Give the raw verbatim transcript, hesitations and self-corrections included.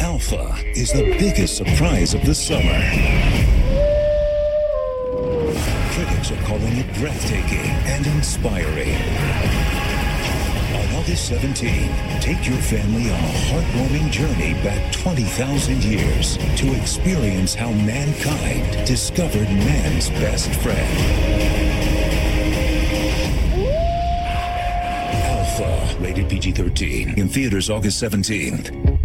Alpha is the biggest surprise of the summer. Critics are calling it breathtaking and inspiring. On August seventeenth, take your family on a heartwarming journey back twenty thousand years to experience how mankind discovered man's best friend. Alpha, rated P G thirteen, in theaters August seventeenth.